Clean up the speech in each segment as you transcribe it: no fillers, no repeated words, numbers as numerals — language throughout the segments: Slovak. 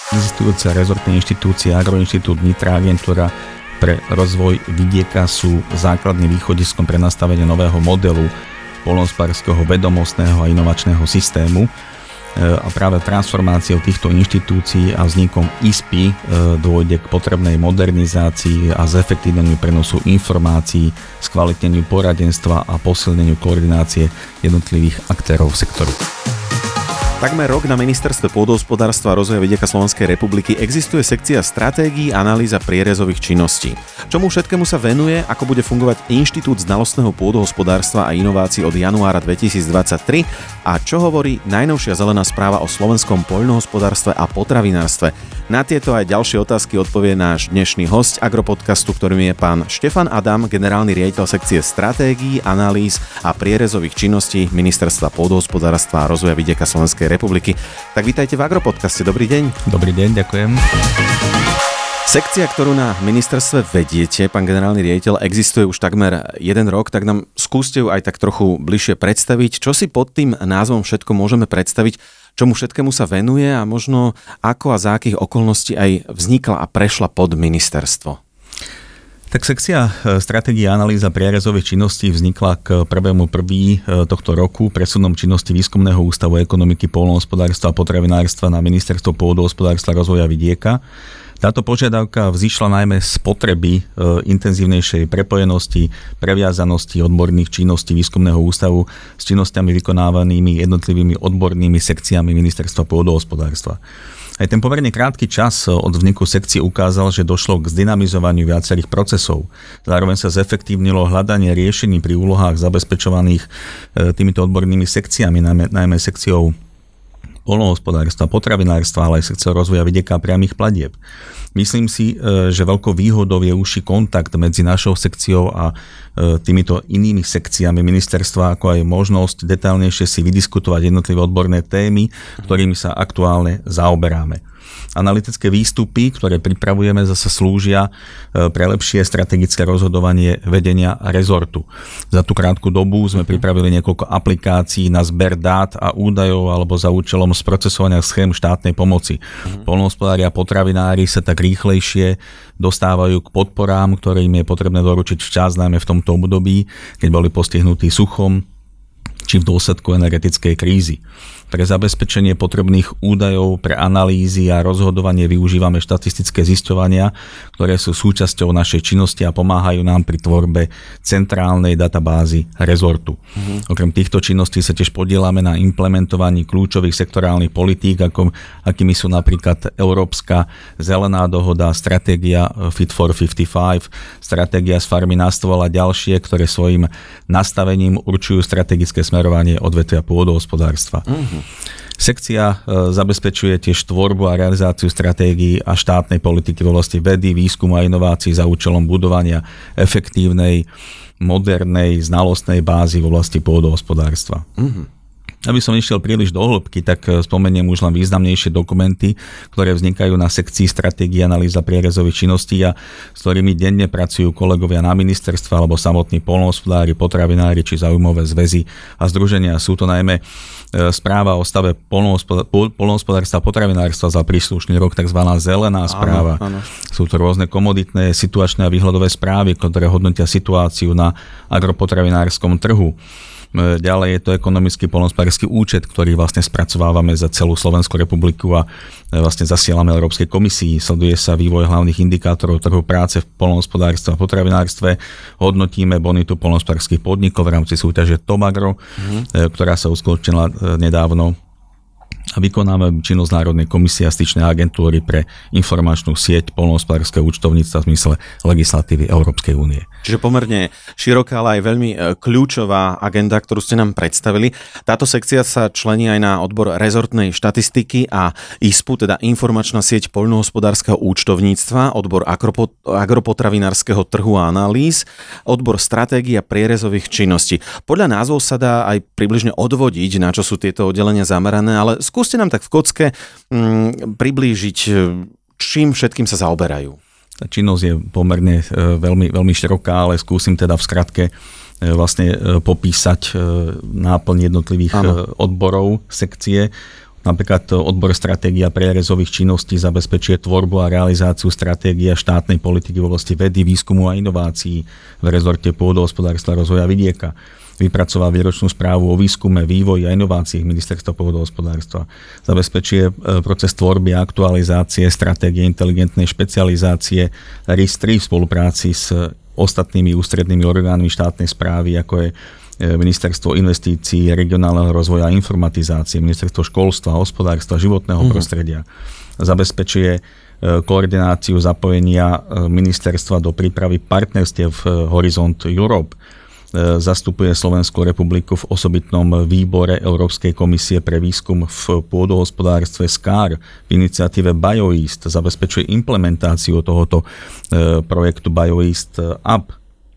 Existujúce rezortné inštitúcie, Agroinštitút Nitra, agentúra pre rozvoj vidieka sú základným východiskom pre nastavenie nového modelu poľnohospodárskeho vedomostného a inovačného systému. A práve transformáciou týchto inštitúcií a vznikom ISPI dôjde k potrebnej modernizácii a zefektívneniu prenosu informácií, skvalitneniu poradenstva a posilneniu koordinácie jednotlivých aktérov sektoru. Takmer rok na Ministerstve pôdohospodárstva a rozvoja vidieka Slovenskej republiky existuje sekcia stratégií, analýz a prierezových činností. Čomu všetkému sa venuje, ako bude fungovať Inštitút znalostného pôdohospodárstva a inovácií od januára 2023 a čo hovorí najnovšia zelená správa o slovenskom poľnohospodárstve a potravinárstve. Na tieto aj ďalšie otázky odpovie náš dnešný hosť Agropodcastu, ktorým je pán Štefan Adam, generálny riaditeľ sekcie stratégií, analýz a prierezových činností Ministerstva pôdohospodárstva a rozvoja vidieka Slovenskej republiky. Tak vítajte v Agropodcaste. Dobrý deň. Dobrý deň, ďakujem. Sekcia, ktorú na ministerstve vediete, pán generálny riaditeľ, existuje už takmer 1 rok, tak nám skúste ju aj tak trochu bližšie predstaviť. Čo si pod tým názvom všetko môžeme predstaviť, čomu všetkému sa venuje a možno ako a za akých okolností aj vznikla a prešla pod ministerstvo? Tak sekcia stratégie analýza prierezových činností vznikla k 1.1. tohto roku presunom činnosti Výskumného ústavu ekonomiky, poľnohospodárstva a potravinárstva na Ministerstvo pôdohospodárstva a rozvoja vidieka. Táto požiadavka vzýšla najmä z potreby intenzívnejšej prepojenosti, previazanosti odborných činností Výskumného ústavu s činnosťami vykonávanými jednotlivými odbornými sekciami Ministerstva pôdohospodárstva. Aj ten pomerne krátky čas od vzniku sekcie ukázal, že došlo k zdynamizovaniu viacerých procesov. Zároveň sa zefektívnilo hľadanie riešení pri úlohách zabezpečovaných týmito odbornými sekciami, najmä sekciou poľnohospodárstva, potravinárstva, ale aj sekciou rozvoja vidieka a priamych platieb. Myslím si, že veľkou výhodou je užší kontakt medzi našou sekciou a týmito inými sekciami ministerstva, ako aj možnosť detailnejšie si vydiskutovať jednotlivé odborné témy, ktorými sa aktuálne zaoberáme. Analytické výstupy, ktoré pripravujeme, zase slúžia pre lepšie strategické rozhodovanie vedenia rezortu. Za tú krátku dobu sme pripravili niekoľko aplikácií na zber dát a údajov alebo za účelom sprocesovania schém štátnej pomoci. Poľnohospodári a potravinári sa tak rýchlejšie dostávajú k podporám, ktoré im je potrebné doručiť včas, najmä v tomto období, keď boli postihnutí suchom či v dôsledku energetickej krízy. Pre zabezpečenie potrebných údajov, pre analýzy a rozhodovanie využívame štatistické zisťovania, ktoré sú súčasťou našej činnosti a pomáhajú nám pri tvorbe centrálnej databázy rezortu. Okrem týchto činností sa tiež podieľame na implementovaní kľúčových sektorálnych politík, akými sú napríklad Európska zelená dohoda, stratégia Fit for 55, stratégia z farmy na stôl a ďalšie, ktoré svojim nastavením určujú strategické smerovanie odvetvia pôdohospodárstva. Sekcia zabezpečuje tiež tvorbu a realizáciu stratégií a štátnej politiky v oblasti vedy, výskumu a inovácií za účelom budovania efektívnej, modernej, znalostnej bázy v oblasti pôdohospodárstva. Aby som išiel príliš do hĺbky, tak spomeniem už len významnejšie dokumenty, ktoré vznikajú na sekcii stratégie analýza prierezových činností a s ktorými denne pracujú kolegovia na ministerstve alebo samotní poľnohospodári, potravinári či záujmové zväzy a združenia. Sú to najmä správa o stave poľnohospodárstva a potravinárstva za príslušný rok, tzv. Zelená správa. Áno. Sú to rôzne komoditné, situačné a výhľadové správy, ktoré hodnotia situáciu na agropotravinárskom trhu. Ďalej je to ekonomický poľnohospodársky účet, ktorý vlastne spracovávame za celú Slovenskú republiku a vlastne zasielame Európskej komisii. Sleduje sa vývoj hlavných indikátorov trhu práce v poľnohospodárstve a potravinárstve. Hodnotíme bonitu poľnohospodárskych podnikov v rámci súťaže Tomagro, ktorá sa uskutočnila nedávno. A vykonáme činnosť Národnej komisie a styčnej agentúry pre informačnú sieť poľnohospodárskeho účtovníctva v zmysle legislatívy Európskej únie. Čiže pomerne široká, ale aj veľmi kľúčová agenda, ktorú ste nám predstavili. Táto sekcia sa člení aj na odbor rezortnej štatistiky a ISPU, teda informačná sieť poľnohospodárskeho účtovníctva, odbor agropotravinárskeho trhu a analýz, odbor stratégií a prierezových činností. Podľa názvov sa dá aj približne odvodiť, na čo sú tieto oddelenia zamerané, ale skúste nám tak v kocke priblížiť, čím všetkým sa zaoberajú. Tá činnosť je pomerne veľmi, veľmi široká, ale skúsim teda v skratke vlastne popísať náplň jednotlivých odborov sekcie. Napríklad odbor stratégia prierezových činností zabezpečuje tvorbu a realizáciu stratégie štátnej politiky v oblasti vedy, výskumu a inovácií v rezorte pôdohospodárstva a rozvoja vidieka. Vypracová výročnú správu o výskume, vývoji a inováciách Ministerstva pôdohospodárstva. Zabezpečuje proces tvorby a aktualizácie stratégie inteligentnej špecializácie RIS-3 v spolupráci s ostatnými ústrednými orgánmi štátnej správy, ako je Ministerstvo investícií, regionálneho rozvoja a informatizácie, Ministerstvo školstva, hospodárstva, životného prostredia. Zabezpečuje koordináciu zapojenia ministerstva do prípravy partnerstiev Horizont Europe. Zastupuje Slovenskú republiku v osobitnom výbore Európskej komisie pre výskum v pôdohospodárstve SCAR v iniciatíve BioEast. Zabezpečuje implementáciu tohoto projektu BioEast Up.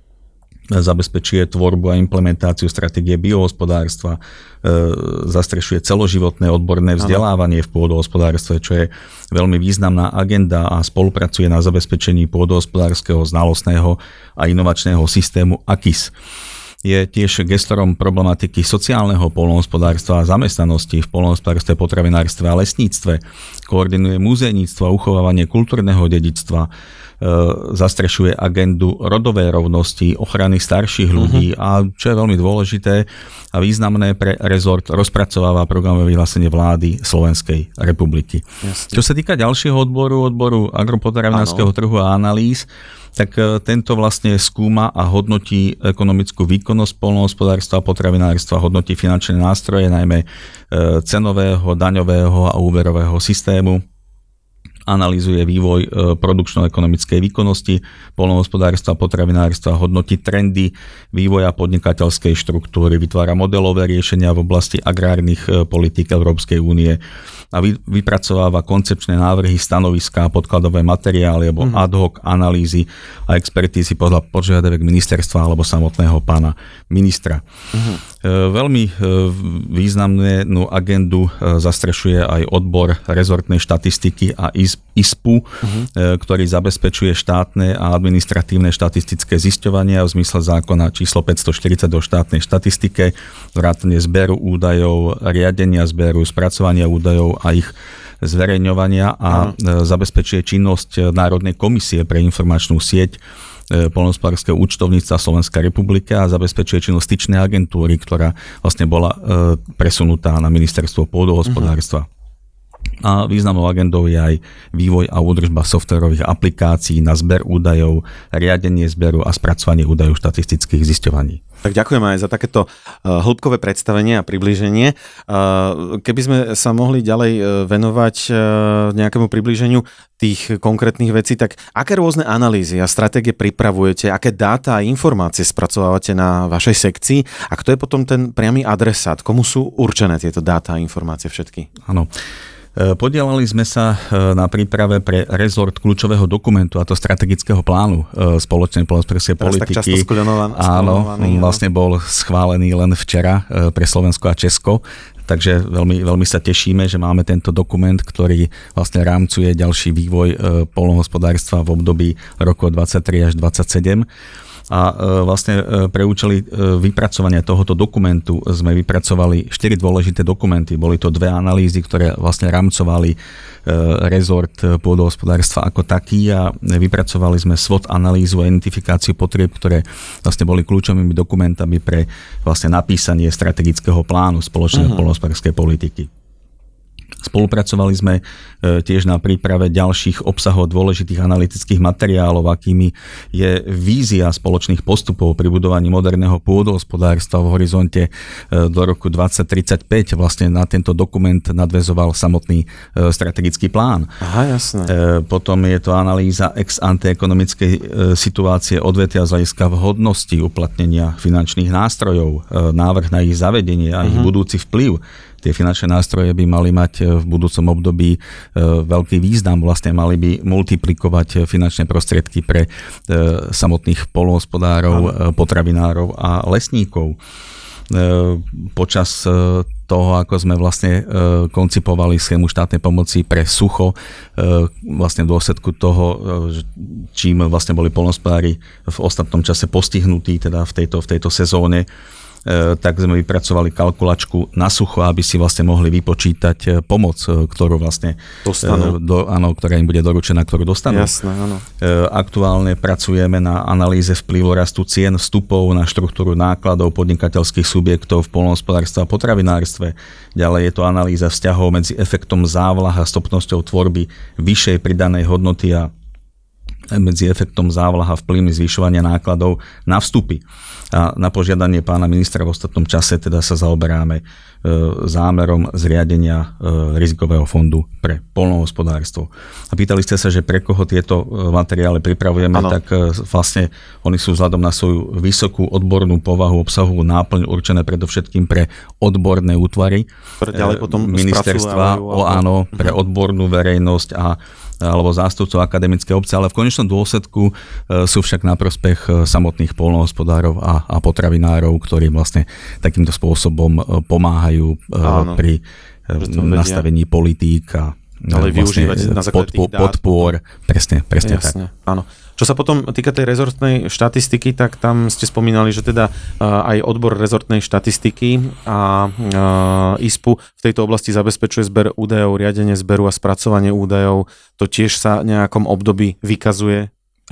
Zabezpečuje tvorbu a implementáciu stratégie biohospodárstva, zastrešuje celoživotné odborné vzdelávanie v pôdohospodárstve, čo je veľmi významná agenda a spolupracuje na zabezpečení pôdohospodárskeho znalostného a inovačného systému AKIS. Je tiež gestorom problematiky sociálneho poľnohospodárstva a zamestnanosti v poľnohospodárstve, potravinárstve a lesníctve. Koordinuje muzejníctvo a uchovávanie kultúrneho dedičstva, zastrešuje agendu rodovej rovnosti, ochrany starších ľudí a čo je veľmi dôležité a významné pre rezort, rozpracováva programové vyhlásenie vlády Slovenskej republiky. Jasne. Čo sa týka ďalšieho odboru agropotravinárskeho trhu a analýz, tak tento vlastne skúma a hodnotí ekonomickú výkonnosť poľnohospodárstva a potravinárstva, hodnotí finančné nástroje, najmä cenového, daňového a úverového systému, analyzuje vývoj produkčno-ekonomickej výkonnosti poľnohospodárstva a potravinárstva, hodnotí trendy vývoja podnikateľskej štruktúry, vytvára modelové riešenia v oblasti agrárnych politík Európskej únie a vypracováva koncepčné návrhy, stanoviská, podkladové materiály alebo ad hoc analýzy a expertízy podľa požiadaviek ministerstva alebo samotného pána ministra. Veľmi významnú agendu zastrešuje aj odbor rezortnej štatistiky a ISPU, ktorý zabezpečuje štátne a administratívne štatistické zisťovania v zmysle zákona číslo 540 o štátnej štatistike, vrátane zberu údajov, riadenia zberu, spracovania údajov a ich zverejňovania a zabezpečuje činnosť Národnej komisie pre informačnú sieť poľnohospodárskeho účtovníctva Slovenská republika a zabezpečuje činnosť styčnej agentúry, ktorá vlastne bola presunutá na ministerstvo pôdohospodárstva. A významnou agendou je aj vývoj a údržba softvérových aplikácií na zber údajov, riadenie zberu a spracovanie údajov štatistických zisťovaní. Tak ďakujem aj za takéto hĺbkové predstavenie a priblíženie. Keby sme sa mohli ďalej venovať nejakému priblíženiu tých konkrétnych vecí, tak aké rôzne analýzy a stratégie pripravujete, aké dáta a informácie spracovávate na vašej sekcii a kto je potom ten priamy adresát? Komu sú určené tieto dáta a informácie všetky? Áno. Podielali sme sa na príprave pre rezort kľúčového dokumentu, a to strategického plánu spoločnej poľnohospodárskej politiky. Tak často skloňovaný. Áno, vlastne bol schválený len včera pre Slovensko a Česko. Takže veľmi sa tešíme, že máme tento dokument, ktorý vlastne rámcuje ďalší vývoj poľnohospodárstva v období rokov 23 až 27. A vlastne pre účely vypracovania tohoto dokumentu sme vypracovali 4 dôležité dokumenty. Boli to 2 analýzy, ktoré vlastne rámcovali rezort pôdohospodárstva ako taký a vypracovali sme SWOT analýzu a identifikáciu potrieb, ktoré vlastne boli kľúčovými dokumentami pre vlastne napísanie strategického plánu spoločnej poľnohospodárskej politiky. Spolupracovali sme tiež na príprave ďalších obsahov dôležitých analytických materiálov, akými je vízia spoločných postupov pri budovaní moderného pôdohospodárstva v horizonte do roku 2035. Vlastne na tento dokument nadväzoval samotný strategický plán. Aha, jasné. Potom je to analýza ex ante ekonomickej situácie odvetvia z hľadiska vhodnosti uplatnenia finančných nástrojov, návrh na ich zavedenie a ich budúci vplyv. Tie finančné nástroje by mali mať v budúcom období veľký význam, vlastne mali by multiplikovať finančné prostriedky pre samotných poľnohospodárov, potravinárov a lesníkov. Počas toho, ako sme vlastne koncipovali schému štátnej pomoci pre sucho, vlastne v dôsledku toho, čím vlastne boli poľnohospodári v ostatnom čase postihnutí, teda v tejto sezóne, tak sme vypracovali kalkulačku na sucho, aby si vlastne mohli vypočítať pomoc, ktorú vlastne dostanú. Ktorá im bude doručená, ktorú dostanú. Jasné, áno. Aktuálne pracujeme na analýze vplyvu rastu cien vstupov na štruktúru nákladov podnikateľských subjektov v poľnohospodárstve a potravinárstve. Ďalej je to analýza vzťahov medzi efektom závlah a schopnosťou tvorby vyššej pridanej hodnoty a medzi efektom závlah a vplyvmi zvyšovania nákladov na vstupy. A na požiadanie pána ministra v ostatnom čase teda sa zaoberáme zámerom zriadenia rizikového fondu pre poľnohospodárstvo. A pýtali ste sa, že pre koho tieto materiály pripravujeme, tak vlastne oni sú vzhľadom na svoju vysokú odbornú povahu, obsahovú náplň určené predovšetkým pre odborné útvary ministerstva, áno, pre odbornú verejnosť alebo zástupcov akademickej obce, ale v konečnom dôsledku sú však na prospech samotných poľnohospodárov a potravinárov, ktorí vlastne takýmto spôsobom pomáhajú pri nastavení politík a využívať na základe tých dát. Podpor. Presne jasne, tak. Áno. Čo sa potom týka tej rezortnej štatistiky, tak tam ste spomínali, že teda aj odbor rezortnej štatistiky a ISPU v tejto oblasti zabezpečuje zber údajov, riadenie zberu a spracovanie údajov. To tiež sa nejakom období vykazuje?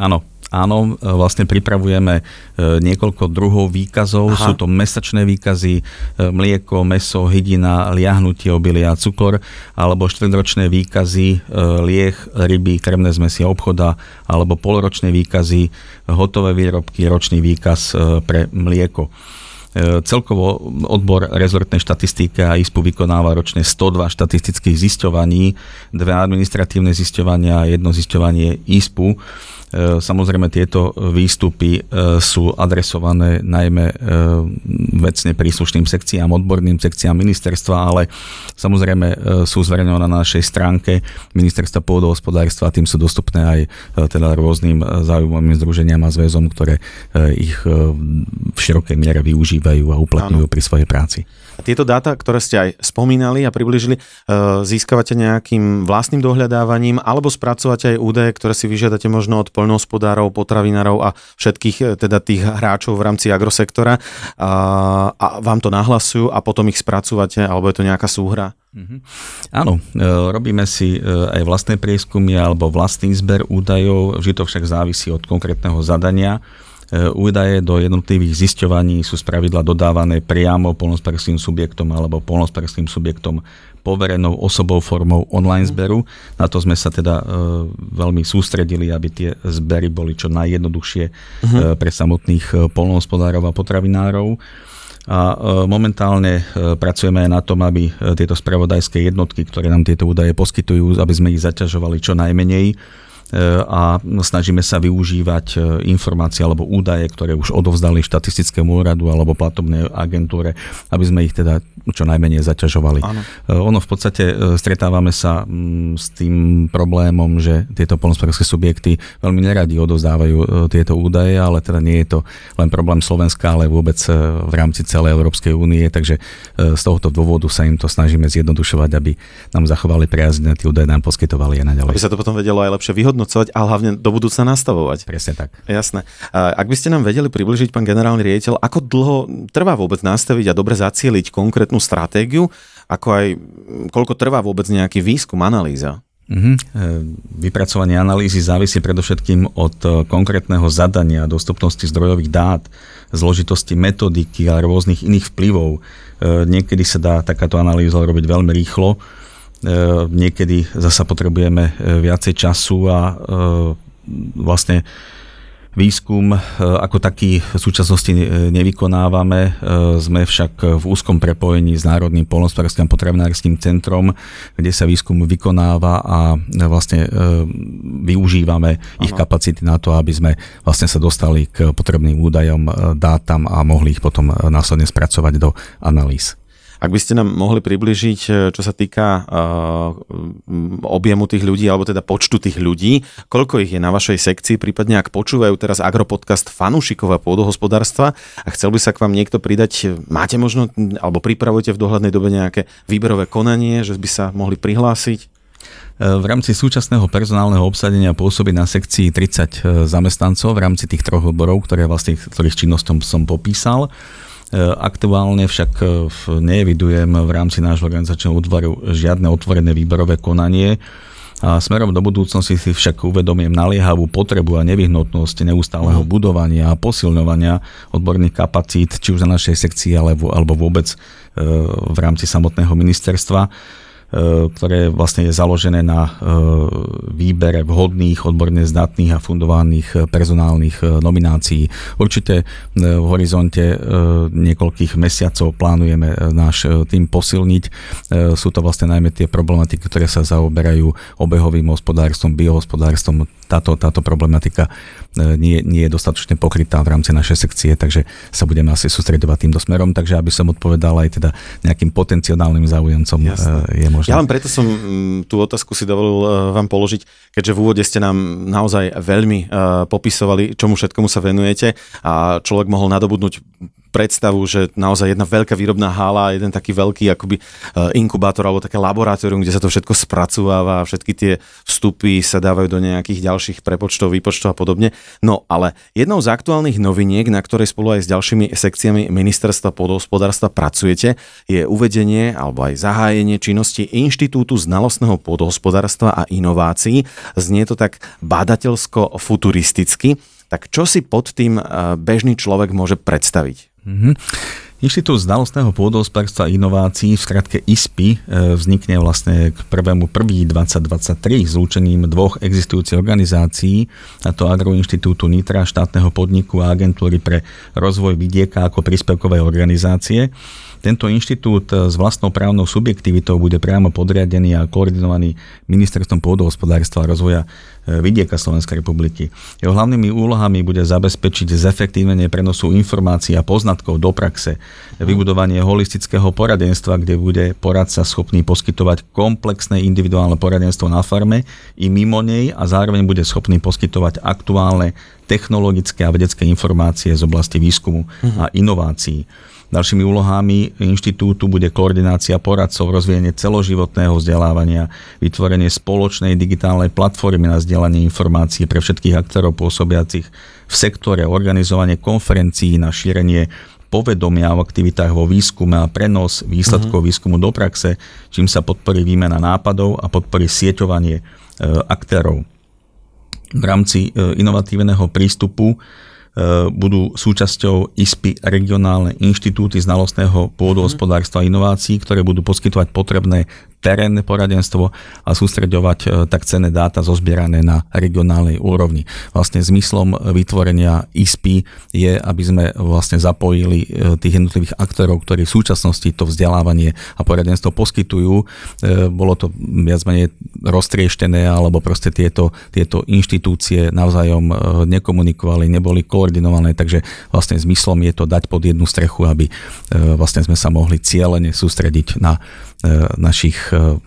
Áno, vlastne pripravujeme niekoľko druhov výkazov. Sú to mesačné výkazy, mlieko, mäso, hydina, liahnutie, obilia a cukor, alebo štvrťročné výkazy, lieh, ryby, krmné zmesi a obchoda, alebo polročné výkazy, hotové výrobky, ročný výkaz pre mlieko. Celkovo odbor rezortnej štatistiky a ISPU vykonáva ročne 102 štatistických zisťovaní, 2 administratívne zisťovania a 1 zisťovanie ISPU. Samozrejme tieto výstupy sú adresované najmä vecne príslušným sekciám, odborným sekciám ministerstva, ale samozrejme sú zverejnené na našej stránke Ministerstva pôdohospodárstva a tým sú dostupné aj teda rôznym záujmovým združeniam a zväzom, ktoré ich v širokej miere využívajú a uplatňujú pri svojej práci. A tieto dáta, ktoré ste aj spomínali a priblížili, získavate nejakým vlastným dohľadávaním alebo spracovate aj údaje, ktoré si vyžiadate možno od poľnohospodárov, potravinárov a všetkých teda tých hráčov v rámci agrosektora a vám to nahlasujú a potom ich spracúvate, alebo je to nejaká súhra? Áno, robíme si aj vlastné prieskumy alebo vlastný zber údajov, vždy to však závisí od konkrétneho zadania. Údaje do jednotlivých zisťovaní sú spravidla dodávané priamo poľnohospodárskym subjektom alebo poľnohospodárskym subjektom poverenou osobou formou online zberu. Na to sme sa teda veľmi sústredili, aby tie zbery boli čo najjednoduchšie pre samotných poľnohospodárov a potravinárov. A momentálne pracujeme aj na tom, aby tieto spravodajské jednotky, ktoré nám tieto údaje poskytujú, aby sme ich zaťažovali čo najmenej a snažíme sa využívať informácie alebo údaje, ktoré už odovzdali štatistickému úradu alebo platobnej agentúre, aby sme ich teda čo najmenej zaťažovali. Áno. Ono v podstate stretávame sa s tým problémom, že tieto poľnohospodárske subjekty veľmi neradi odovzdávajú tieto údaje, ale teda nie je to len problém Slovenska, ale vôbec v rámci celej Európskej únie, takže z tohto dôvodu sa im to snažíme zjednodušovať, aby nám zachovali priazne, tie údaje nám poskytovali aj naďalej. Aby sa to potom vedelo aj lepšie vyhodnocovať, ale hlavne do budúca nastavovať. Presne tak. Jasné. Ak by ste nám vedeli približiť, pán generálny riaditeľ, ako dlho trvá vôbec nastaviť a dobre zacieliť konkrétnu stratégiu, ako aj koľko trvá vôbec nejaký výskum, analýza? Vypracovanie analýzy závisí predovšetkým od konkrétneho zadania, dostupnosti zdrojových dát, zložitosti metodiky a rôznych iných vplyvov. Niekedy sa dá takáto analýza robiť veľmi rýchlo, niekedy zasa potrebujeme viacej času a vlastne výskum ako taký v súčasnosti nevykonávame. Sme však v úzkom prepojení s Národným poľnohospodárskym a potravinárskym centrom, kde sa výskum vykonáva a vlastne využívame ich kapacity na to, aby sme vlastne sa dostali k potrebným údajom, dátam a mohli ich potom následne spracovať do analýz. Ak by ste nám mohli približiť, čo sa týka objemu tých ľudí, alebo teda počtu tých ľudí, koľko ich je na vašej sekcii, prípadne ak počúvajú teraz agropodcast fanúšikov pôdohospodárstva a chcel by sa k vám niekto pridať, máte možno, alebo pripravujete v dohľadnej dobe nejaké výberové konanie, že by sa mohli prihlásiť? V rámci súčasného personálneho obsadenia pôsobí na sekcii 30 zamestnancov v rámci tých 3 odborov, ktorých činnosťom som popísal. Aktuálne však neevidujem v rámci nášho organizačného útvaru žiadne otvorené výberové konanie. A smerom do budúcnosti si však uvedomím naliehavú potrebu a nevyhnutnosť neustáleho budovania a posilňovania odborných kapacít, či už na našej sekcii, alebo vôbec v rámci samotného ministerstva, ktoré vlastne je založené na výbere vhodných, odborne zdatných a fundovaných personálnych nominácií. Určite v horizonte niekoľkých mesiacov plánujeme náš tým posilniť. Sú to vlastne najmä tie problematiky, ktoré sa zaoberajú obehovým hospodárstvom, biohospodárstvom. Táto problematika nie je dostatočne pokrytá v rámci našej sekcie, takže sa budeme asi sústreďovať týmto smerom. Takže aby som odpovedal aj teda nejakým potenciálnym záujemcom, je možné. Ja len preto som tú otázku si dovolil vám položiť, keďže v úvode ste nám naozaj veľmi popisovali, čomu všetkomu sa venujete a človek mohol nadobudnúť predstavu, že naozaj jedna veľká výrobná hala, jeden taký veľký akoby inkubátor alebo také laboratórium, kde sa to všetko spracováva a všetky tie vstupy sa dávajú do nejakých ďalších prepočtov, výpočtov a podobne. No ale jednou z aktuálnych noviniek, na ktorej spolu aj s ďalšími sekciami Ministerstva pôdohospodárstva pracujete, je uvedenie alebo aj zahájenie činnosti Inštitútu znalostného pôdohospodárstva a inovácií. Znie to tak badateľsko-futuristicky. Tak čo si pod tým bežný človek môže predstaviť? Inštitút znalostného pôdohospodárstva a inovácií, v skratke ISPI, vznikne vlastne k 1.1.2023 zlúčením dvoch existujúcich organizácií, a to Agroinštitútu Nitra, štátneho podniku a agentúry pre rozvoj vidieka ako príspevkové organizácie. Tento inštitút s vlastnou právnou subjektivitou bude priamo podriadený a koordinovaný Ministerstvom pôdohospodárstva a rozvoja vidieka Slovenskej republiky. Jeho hlavnými úlohami bude zabezpečiť zefektívnenie prenosu informácií a poznatkov do praxe, vybudovanie holistického poradenstva, kde bude poradca schopný poskytovať komplexné individuálne poradenstvo na farme i mimo nej a zároveň bude schopný poskytovať aktuálne technologické a vedecké informácie z oblasti výskumu a inovácií. Ďalšími úlohami inštitútu bude koordinácia poradcov, rozvíjanie celoživotného vzdelávania, vytvorenie spoločnej digitálnej platformy na zdieľanie informácií pre všetkých aktérov pôsobiacich v sektore, organizovanie konferencií na šírenie povedomia o aktivitách vo výskume a prenos výsledkov výskumu do praxe, čím sa podporí výmena nápadov a podporí sieťovanie aktérov. V rámci inovatívneho prístupu budú súčasťou ISPI regionálne inštitúty znalostného pôdohospodárstva a inovácií, ktoré budú poskytovať potrebné terénne poradenstvo a sústreďovať tak cenné dáta zozbierané na regionálnej úrovni. Vlastne zmyslom vytvorenia ISPI je, aby sme vlastne zapojili tých jednotlivých aktérov, ktorí v súčasnosti to vzdelávanie a poradenstvo poskytujú. Bolo to viac menej roztrieštené, alebo proste tieto inštitúcie navzájom nekomunikovali, neboli koordinované, takže vlastne zmyslom je to dať pod jednu strechu, aby vlastne sme sa mohli cielene sústrediť na našich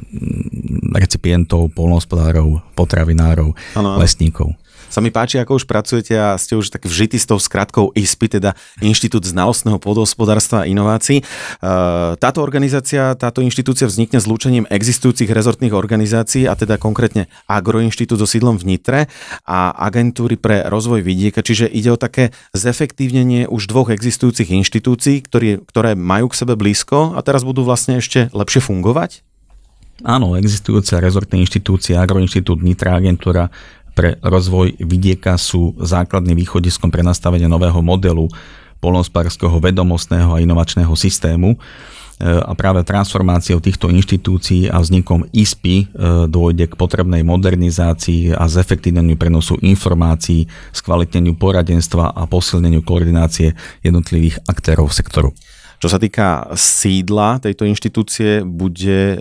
recipientov, poľnohospodárov, potravinárov, lesníkov. Sa mi páči, ako už pracujete a ste už tak vžití s tou skratkou ISPI, teda Inštitút znalostného pôdohospodárstva a inovácií. Táto organizácia, táto inštitúcia vznikne zlúčením existujúcich rezortných organizácií, a teda konkrétne Agroinštitút so sídlom v Nitre a Agentúry pre rozvoj vidieka, čiže ide o také zefektívnenie už dvoch existujúcich inštitúcií, ktoré majú k sebe blízko a teraz budú vlastne ešte lepšie fungovať? Áno, existujúce rezortné inštitúcie, Agroinštitút Nitra, Agentúra pre rozvoj vidieka sú základným východiskom pre nastavenie nového modelu poľnohospodárskeho vedomostného a inovačného systému. A práve transformáciou týchto inštitúcií a vznikom ISPI dôjde k potrebnej modernizácii a zefektívneniu prenosu informácií, skvalitneniu poradenstva a posilneniu koordinácie jednotlivých aktérov sektoru. Čo sa týka sídla tejto inštitúcie, bude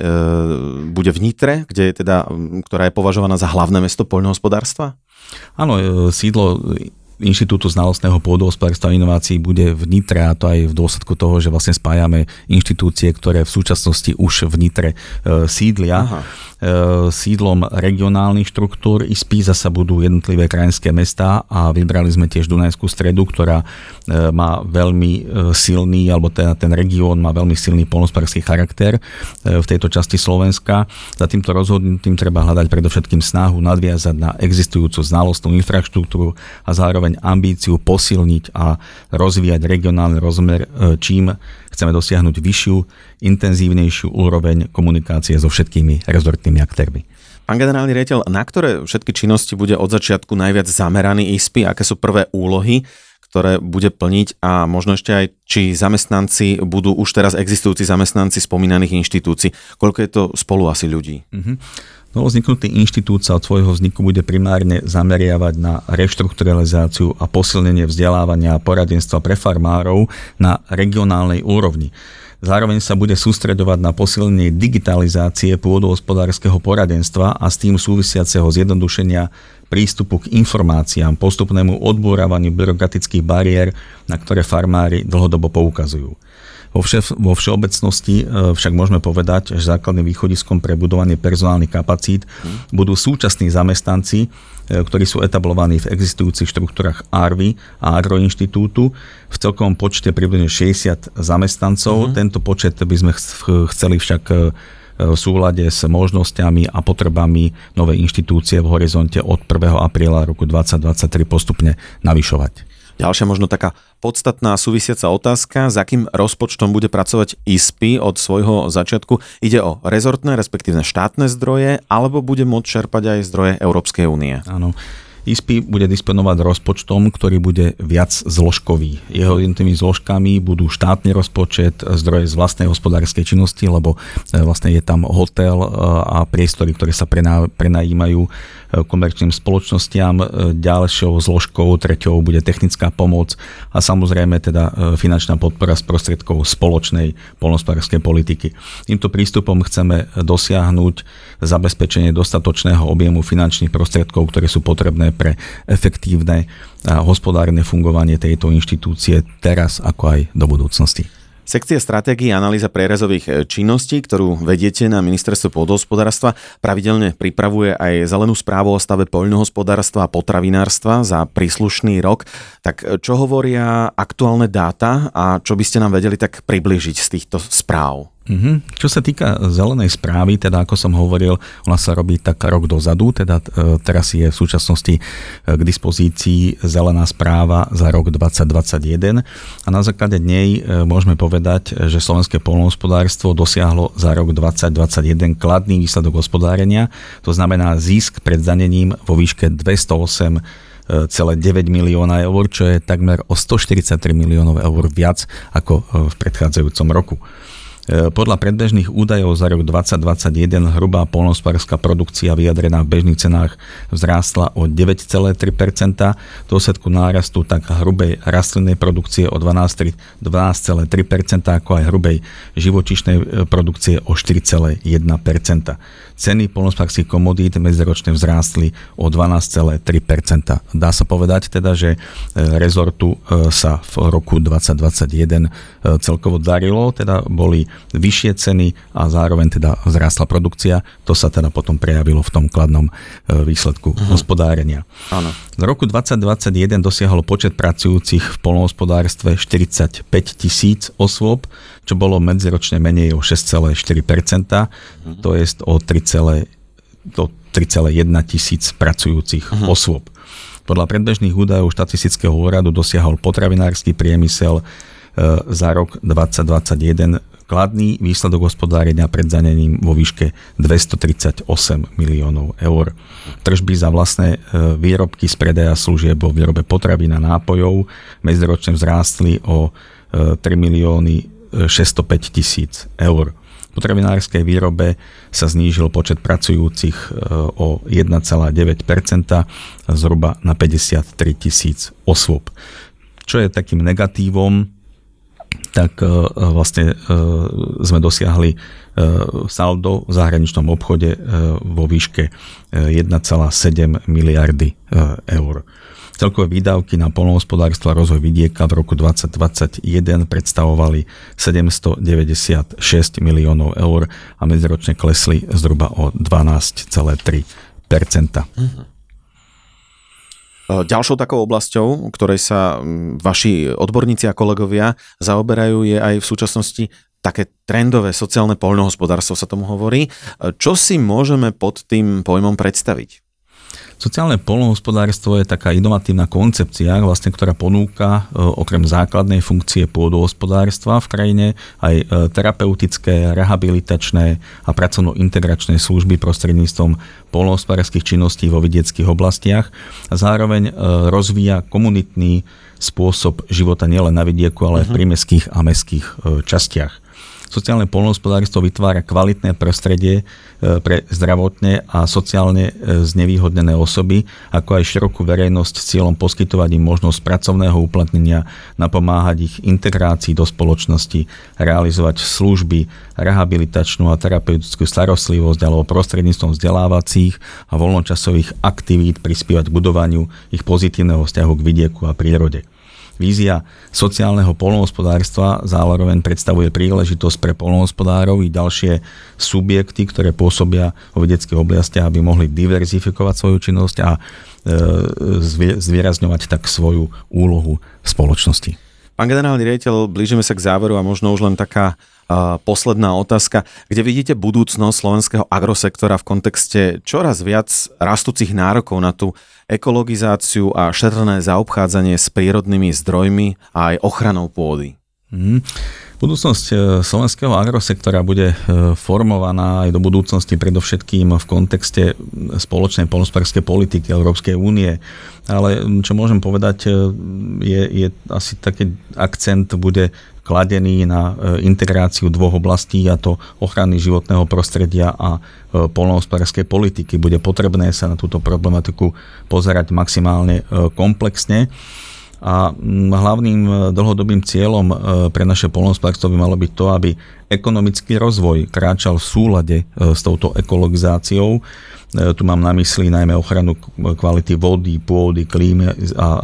v Nitre, ktorá je považovaná za hlavné mesto poľnohospodárstva? Áno, sídlo Inštitútu znalostného pôdohospodárstva a inovácií bude v Nitre, a to aj v dôsledku toho, že vlastne spájame inštitúcie, ktoré v súčasnosti už v Nitre sídlia. Aha. Sídlom regionálnych štruktúr ISPI zasa budú jednotlivé krajinské mestá a vybrali sme tiež Dunajskú Stredu, ktorá má veľmi silný, alebo ten región má veľmi silný poľnohospodársky charakter v tejto časti Slovenska. Za týmto rozhodnutím treba hľadať predovšetkým snahu nadviazať na existujúcu znalostnú infraštruktúru a zároveň zároveň ambíciu posilniť a rozvíjať regionálny rozmer, čím chceme dosiahnuť vyššiu, intenzívnejšiu úroveň komunikácie so všetkými rezortnými aktérmi. Pán generálny riaditeľ, na ktoré všetky činnosti bude od začiatku najviac zameraný ISPI? Aké sú prvé úlohy, ktoré bude plniť, a možno ešte aj, či zamestnanci budú už teraz existujúci zamestnanci spomínaných inštitúcií? Koľko je to spolu asi ľudí? Novozniknutý inštitút sa od svojho vzniku bude primárne zameriavať na reštrukturalizáciu a posilnenie vzdelávania a poradenstva pre farmárov na regionálnej úrovni. Zároveň sa bude sústreďovať na posilnenie digitalizácie pôdohospodárskeho poradenstva a s tým súvisiaceho zjednodušenia prístupu k informáciám, postupnému odbúravaniu byrokratických bariér, na ktoré farmári dlhodobo poukazujú. Vo všeobecnosti však môžeme povedať, že základným východiskom pre budovanie personálnych kapacít budú súčasní zamestnanci, ktorí sú etablovaní v existujúcich štruktúrach ARVI a Agroinštitútu v celkovom počte približne 60 zamestnancov. Tento počet by sme chceli však v súlade s možnosťami a potrebami novej inštitúcie v horizonte od 1. apríla roku 2023 postupne navyšovať. Ďalšia možno taká podstatná súvisiaca otázka, s akým rozpočtom bude pracovať ISPI od svojho začiatku. Ide o rezortné, respektíve štátne zdroje, alebo bude môcť čerpať aj zdroje Európskej únie? Áno. ISPI bude disponovať rozpočtom, ktorý bude viac zložkový. Jeho jednotlivými zložkami budú štátny rozpočet, zdroje z vlastnej hospodárskej činnosti, lebo vlastne je tam hotel a priestory, ktoré sa prenajímajú komerčným spoločnostiam. Ďalšou zložkou, treťou, bude technická pomoc a samozrejme teda finančná podpora z prostriedkov spoločnej poľnohospodárskej politiky. Týmto prístupom chceme dosiahnuť zabezpečenie dostatočného objemu finančných prostriedkov, ktoré sú potrebné pre efektívne a hospodárne fungovanie tejto inštitúcie teraz ako aj do budúcnosti. Sekcia stratégií a analýza prierezových činností, ktorú vediete na ministerstve pôdohospodárstva, pravidelne pripravuje aj zelenú správu o stave poľnohospodárstva a potravinárstva za príslušný rok. Tak čo hovoria aktuálne dáta a čo by ste nám vedeli tak priblížiť z týchto správ? Čo sa týka zelenej správy, teda ako som hovoril, ona sa robí tak rok dozadu, teda teraz je v súčasnosti k dispozícii zelená správa za rok 2021 a na základe nej môžeme povedať, že slovenské poľnohospodárstvo dosiahlo za rok 2021 kladný výsledok hospodárenia, to znamená zisk pred zdanením vo výške 208,9 milióna eur, čo je takmer o 143 miliónov eur viac ako v predchádzajúcom roku. Podľa predbežných údajov za rok 2021 hrubá poľnohospodárska produkcia vyjadrená v bežných cenách vzrástla o 9,3%, v dôsledku nárastu tak hrubej rastlinnej produkcie o 12,3%, ako aj hrubej živočíšnej produkcie o 4,1%. Ceny poľnohospodárskych komodít medziročne vzrástli o 12,3%. Dá sa povedať teda, že rezortu sa v roku 2021 celkovo darilo, teda boli vyššie ceny a zároveň teda vzrástla produkcia. To sa teda potom prejavilo v tom kladnom výsledku hospodárenia. Áno. V roku 2021 dosiahol počet pracujúcich v poľnohospodárstve 45 000 osôb, čo bolo medziročne menej o 6,4%, to je o 3,1 tisíc pracujúcich osôb. Podľa predbežných údajov štatistického úradu dosiahol potravinársky priemysel za rok 2021 kladný výsledok hospodárenia pred zdanením vo výške 238 miliónov eur. Tržby za vlastné výrobky z predaja služieb vo výrobe potravín a nápojov medziročne vzrástli o 3 milióny 605 tisíc eur. V potravinárskej výrobe sa znížil počet pracujúcich o 1,9%, zhruba na 53 000 osôb. Čo je takým negatívom, tak vlastne sme dosiahli saldo v zahraničnom obchode vo výške 1,7 miliardy eur. Celkové výdavky na poľnohospodárstvo a rozvoj vidieka v roku 2021 predstavovali 796 miliónov eur a medziročne klesli zhruba o 12,3%. Ďalšou takou oblasťou, ktorej sa vaši odborníci a kolegovia zaoberajú, je aj v súčasnosti také trendové sociálne poľnohospodárstvo, sa tomu hovorí. Čo si môžeme pod tým pojmom predstaviť? Sociálne poľnohospodárstvo je taká inovatívna koncepcia, vlastne, ktorá ponúka okrem základnej funkcie pôdohospodárstva v krajine aj terapeutické, rehabilitačné a pracovno-integračné služby prostredníctvom poľnohospodárskych činností vo vidieckych oblastiach a zároveň rozvíja komunitný spôsob života nielen na vidieku, ale aj v prímestských a mestských častiach. Sociálne poľnohospodárstvo vytvára kvalitné prostredie pre zdravotne a sociálne znevýhodnené osoby, ako aj širokú verejnosť s cieľom poskytovať im možnosť pracovného uplatnenia, napomáhať ich integrácii do spoločnosti, realizovať služby, rehabilitačnú a terapeutickú starostlivosť alebo prostredníctvom vzdelávacích a voľnočasových aktivít prispievať k budovaniu ich pozitívneho vzťahu k vidieku a prírode. Vízia sociálneho poľnohospodárstva zároveň predstavuje príležitosť pre poľnohospodárov i ďalšie subjekty, ktoré pôsobia vo vidieckých oblastiach, aby mohli diverzifikovať svoju činnosť a zvýrazňovať tak svoju úlohu v spoločnosti. Pán generálny riaditeľ, blížime sa k záveru a možno už len taká posledná otázka. Kde vidíte budúcnosť slovenského agrosektora v kontexte čoraz viac rastúcich nárokov na tú ekologizáciu a šetrné zaobchádzanie s prírodnými zdrojmi a aj ochranou pôdy? Budúcnosť slovenského agrosektora bude formovaná aj do budúcnosti predovšetkým v kontexte spoločnej poľnohospodárskej politiky Európskej únie. Ale čo môžem povedať, je asi taký akcent bude kladený na integráciu dvoch oblastí, a to ochrany životného prostredia a poľnohospodárskej politiky. Bude potrebné sa na túto problematiku pozerať maximálne komplexne. A hlavným dlhodobým cieľom pre naše poľnohospodárstvo by malo byť to, aby ekonomický rozvoj kráčal v súlade s touto ekologizáciou. Tu mám na mysli najmä ochranu kvality vody, pôdy, klímy a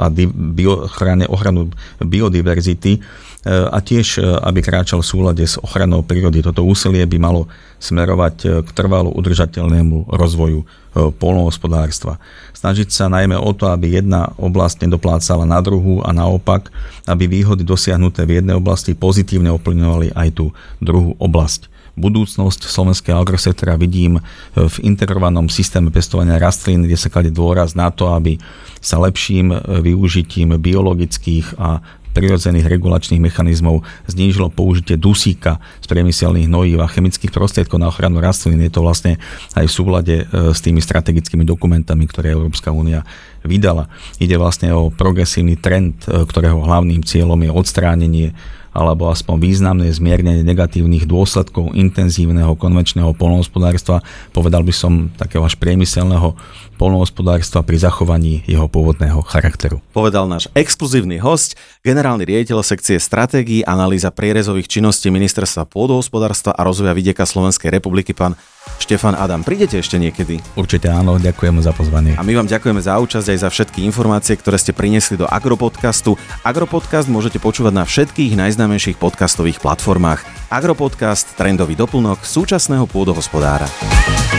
ochranu biodiverzity a tiež, aby kráčal v súlade s ochranou prírody. Toto úsilie by malo smerovať k trvalo udržateľnému rozvoju poľnohospodárstva. Snažiť sa najmä o to, aby jedna oblasť nedoplácala na druhú a naopak, aby výhody dosiahnuté v jednej oblasti pozitívne ovplyvňovali aj tú druhú oblasť. Budúcnosť slovenského agrosektora vidím v integrovanom systéme pestovania rastlín, kde sa kladie dôraz na to, aby sa lepším využitím biologických a prirodzených regulačných mechanizmov znížilo použitie dusíka z priemyselných hnojív a chemických prostriedkov na ochranu rastlín. Je to vlastne aj v súlade s tými strategickými dokumentami, ktoré Európska únia vydala. Ide vlastne o progresívny trend, ktorého hlavným cieľom je odstránenie alebo aspoň významné zmiernenie negatívnych dôsledkov intenzívneho konvenčného poľnohospodárstva, povedal by som takého až priemyselného poľnohospodárstva pri zachovaní jeho pôvodného charakteru. Povedal náš exkluzívny hosť, generálny riaditeľ sekcie stratégií, analýza prierezových činností Ministerstva pôdohospodárstva a rozvoja vidieka Slovenskej republiky, pán Štefan Adam. Prídete ešte niekedy? Určite áno, ďakujeme za pozvanie. A my vám ďakujeme za účasť aj za všetky informácie, ktoré ste priniesli do Agropodcastu. Agropodcast môžete počúvať na všetkých najznámejších podcastových platformách. Agropodcast, trendový doplnok súčasného pôdohospodára.